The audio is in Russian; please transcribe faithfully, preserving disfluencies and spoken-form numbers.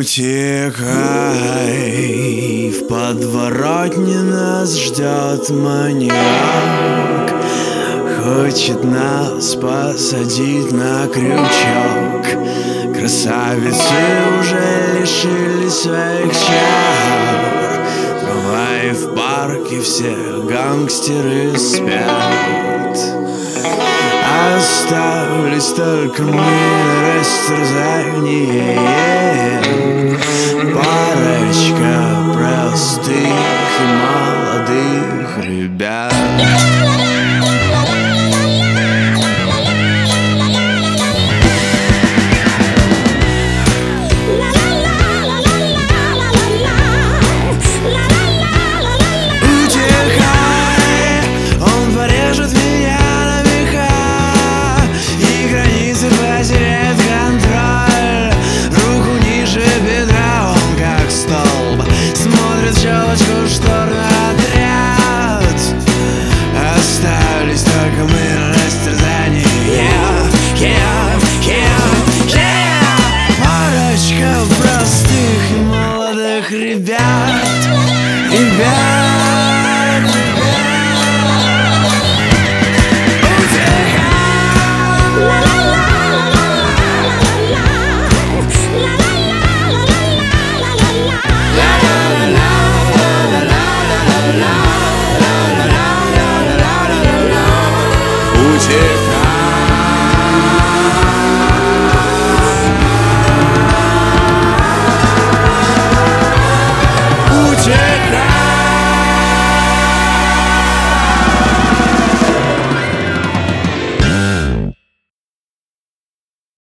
утекай, в подворотне нас ждет маньяк. Хочет нас посадить на крючок. Красавицы уже лишились своих чар. Давай в парке все гангстеры спят. Остались только мы на растерзании. Парочка простых и молодых ребят.